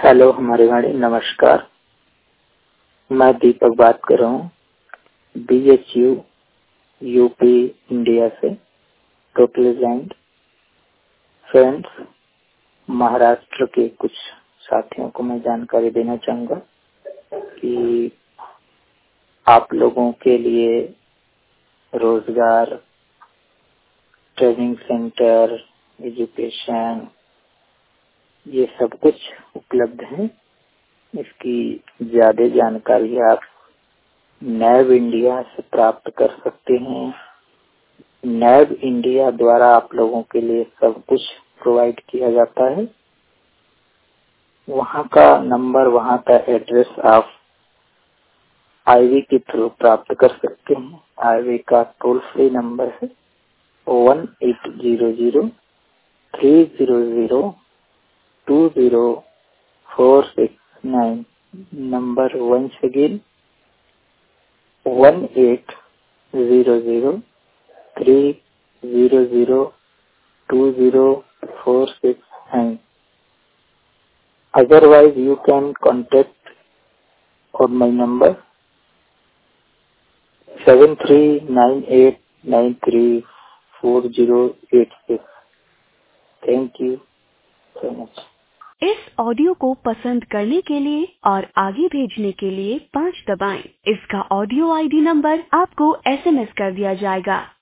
Hello हमारे गाड़ी नमस्कार। मैं दीपक बात कर रहा हूँ BHU यूपी इंडिया से टोटल जॉइंट फ्रेंड्स महाराष्ट्र के कुछ साथियों को मैं जानकारी देना चाहूँगा कि आप लोगों के लिए रोजगार, ट्रेनिंग सेंटर, एजुकेशन ये सब कुछ उपलब्ध है। इसकी ज्यादा जानकारी आप नैब इंडिया से प्राप्त कर सकते हैं। नैब इंडिया द्वारा आप लोगों के लिए सब कुछ प्रोवाइड किया जाता है। वहाँ का नंबर, वहाँ का एड्रेस आप आईवी के थ्रू प्राप्त कर सकते हैं। आईवी का टोल फ्री नंबर है 1800-300-20469। Number once again 1800-300-20469. Otherwise, you can contact on my number 7398934086. Thank you so much. इस ऑडियो को पसंद करने के लिए और आगे भेजने के लिए 5 दबाएं। इसका ऑडियो आईडी नंबर आपको SMS कर दिया जाएगा।